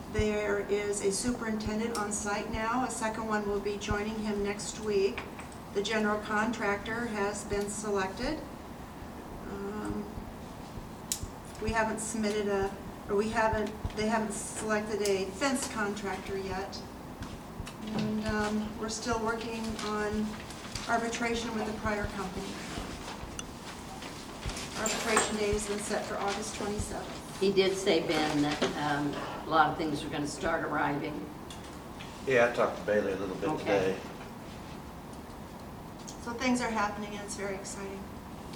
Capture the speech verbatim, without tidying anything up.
There is a superintendent on site now. A second one will be joining him next week. The general contractor has been selected. Um, We haven't submitted a, or we haven't, they haven't selected a fence contractor yet. And um, we're still working on arbitration with the prior company. Arbitration date has been set for August twenty-seventh. He did say, Ben, that um, a lot of things are going to start arriving. Yeah, I talked to Bailey a little bit Okay. today. So things are happening and it's very exciting.